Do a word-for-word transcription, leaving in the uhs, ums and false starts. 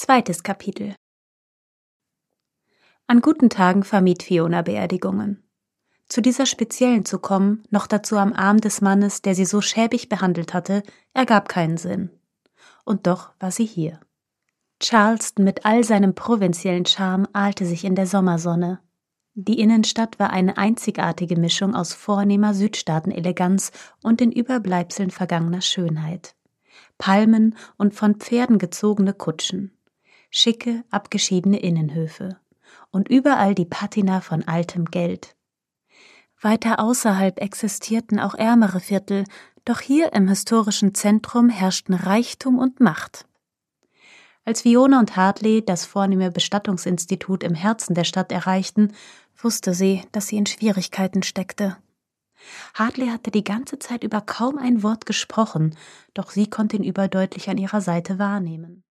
Zweites Kapitel. An guten Tagen vermied Fiona Beerdigungen. Zu dieser speziellen zu kommen, noch dazu am Arm des Mannes, der sie so schäbig behandelt hatte, ergab keinen Sinn. Und doch war sie hier. Charleston mit all seinem provinziellen Charme ahlte sich in der Sommersonne. Die Innenstadt war eine einzigartige Mischung aus vornehmer Südstaaten-Eleganz und den Überbleibseln vergangener Schönheit. Palmen und von Pferden gezogene Kutschen, schicke, abgeschiedene Innenhöfe und überall die Patina von altem Geld. Weiter außerhalb existierten auch ärmere Viertel, doch hier im historischen Zentrum herrschten Reichtum und Macht. Als Fiona und Hartley das vornehme Bestattungsinstitut im Herzen der Stadt erreichten, wusste sie, dass sie in Schwierigkeiten steckte. Hartley hatte die ganze Zeit über kaum ein Wort gesprochen, doch sie konnte ihn überdeutlich an ihrer Seite wahrnehmen.